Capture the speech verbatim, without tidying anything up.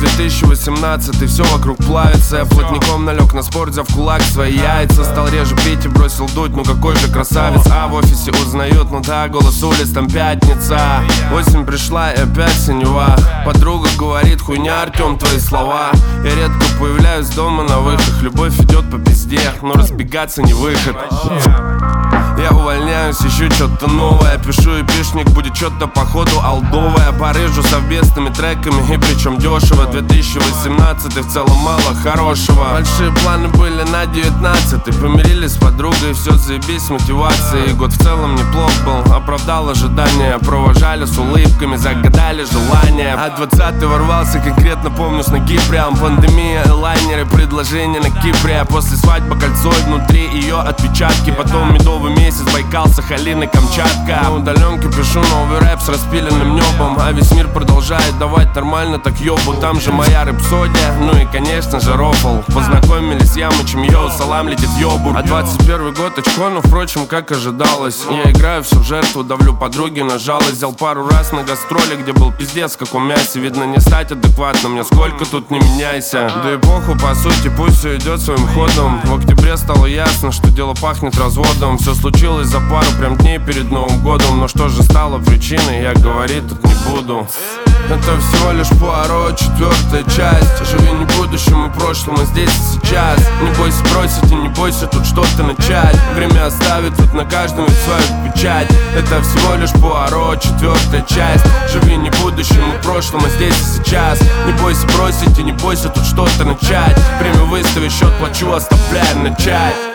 две тысячи восемнадцатый, все вокруг плавится. Я плотником налег на спорт, взяв в кулак свои яйца. Стал реже пить и бросил дуть, ну какой же красавец. А в офисе узнают, ну да, голос улиц, там пятница. Осень пришла и опять синева. Подруга говорит, хуйня, Артем, твои слова. Я редко появляюсь дома на выход. Любовь идет по пизде, но разбегаться не выход. Я увольняюсь, ищу что-то новое. Пишу эпишник, будет что-то походу алдовое. Порежу совместными треками, и причем дешево. Две тысячи восемнадцатый, в целом мало хорошего. Большие планы были на девятнадцатый. Помирились с подругой, все заебись с мотивацией. Год в целом неплох был, оправдал ожидания. Провожали с улыбками, загадали желания. А двадцатый ворвался, конкретно помню, с ноги прям. Пандемия, элайнеры, предложения на Кипре. А после свадьбы кольцо и внутри ее отпечатки. Потом медовый месяц, Байкал, Сахалин и Камчатка. На удаленке пишу новый рэп с распиленным небом. А весь мир продолжает давать нормально так ёбу. Там же моя рэпсодия, ну и конечно же рофл. Познакомились с Ямычем, йоу, салам летит ёбур. А двадцать первый год очко, но впрочем, как ожидалось. Я играю все в жертву, давлю подруги на жалость. Взял пару раз на гастроли, где был пиздец, как у мясе. Видно, не стать адекватным, мне сколько тут не меняйся. Да и похуй, по сути, пусть все идет своим ходом. В октябре стало ясно, что дело пахнет разводом. Все случилось за пару прям дней перед Новым годом. Но что же стало причиной, я говорить тут не буду. Это всего лишь Пуаро, четвертая часть. Живи не будущим и прошлым, а здесь и сейчас. Не бойся бросить и не бойся тут что-то начать. Время оставит тут на каждом ведь свою печать. Это всего лишь Пуаро, четвертая часть. Живи не будущим и прошлым, а здесь и сейчас. Не бойся бросить и не бойся тут что-то начать. Время выстави, счет плачу, оставляем начать.